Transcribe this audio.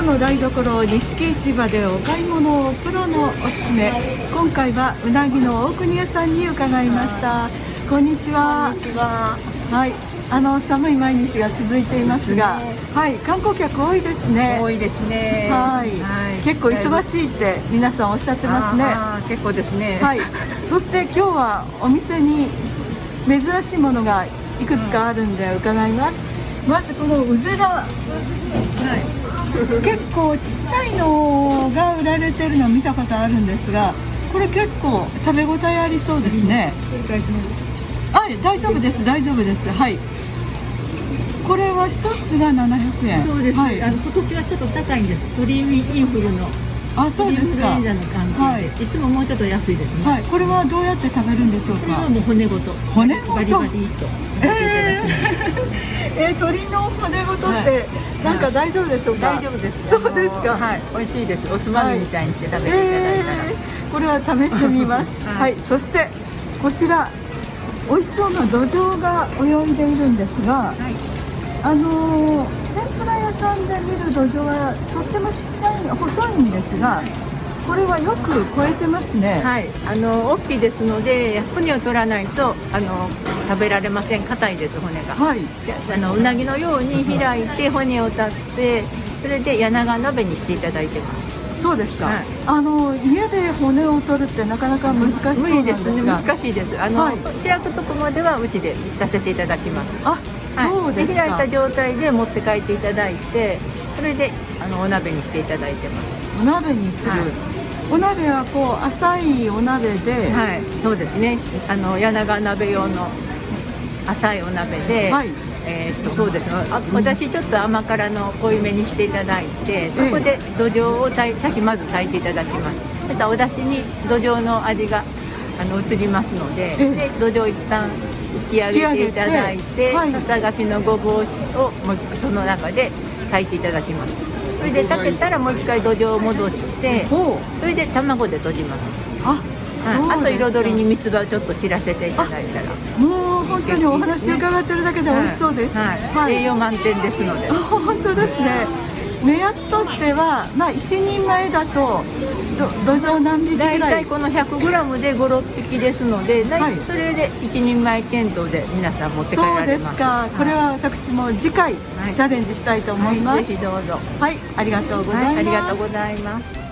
の台所錦市場でお買い物をプロのおすすめ。今回はうなぎの大国屋さんに伺いました。こんにちは。 こんにちは。 はい、寒い毎日が続いていますが、はい、観光客多いですね。 多いですね。 はい、結構忙しいって皆さんおっしゃってますね。 結構ですね。 はい、そして今日はお店に珍しいものがいくつかあるんで伺います。まずこのうずら、結構ちっちゃいのが売られてるのを見たことあるんですが、これ結構食べ応えありそうですね。はい、大丈夫です、大丈夫です。はい、これは一つが700円。 そうです。 はい、 今年はちょっと高いんです。鳥インフルの。 あ、そうですか。 インフルエンザの関係で、いつももうちょっと安いですね。 はい、これはどうやって食べるんでしょうか。 これはもう骨ごと。 骨ごと。 バリバリと。 鶏の骨ごとってなんか大丈夫でしょうか。 大丈夫です。 そうですか。 はい、美味しいです。おつまみみたいにして食べていただいたら。 これは試してみます。はい、そしてこちら美味しそうな土壌が泳いでいるんですが、天ぷら屋さんで見る土壌はとってもちっちゃい細いんですが、これはよく超えてますね。 はい、大きいですので骨を取らないと食べられません。硬いです、骨が。 はい。 うなぎのように開いて骨を断って、それで柳川鍋にしていただいてます。 そうですか。家で骨を取るってなかなか難しそうなんですが。 難しいです。開くとこまではうちでさせていただきます。 あ、そうですか。 開いた状態で持って帰っていただいて、それでお鍋にしていただいてます。 お鍋にする。お鍋はこう浅いお鍋で。 はい、そうですね。柳川鍋用の浅いお鍋で。はい。そうですね。私ちょっと甘辛の濃いめにしていただいて、そこで土壌を先まず炊いていただきます。またお出汁に土壌の味が移りますので、で土壌を一旦浮き上げていただいて、ささがきのごぼうをその中で炊いていただきます。それで炊けたらもう一回土壌を戻して、それで卵で閉じます。あと彩りに三つ葉をちょっと散らせていただいたら、 もう本当にお話伺ってるだけで美味しそうです。 栄養満点ですので。 本当ですね。目安としては、一人前だと土壌何匹ぐらい？ 大体この 100g で5、6匹ですので、それで一人前検討で皆さん持って帰られます。 そうですか。これは私も次回チャレンジしたいと思います。 ぜひどうぞ。 はい、ありがとうございます。 ありがとうございます。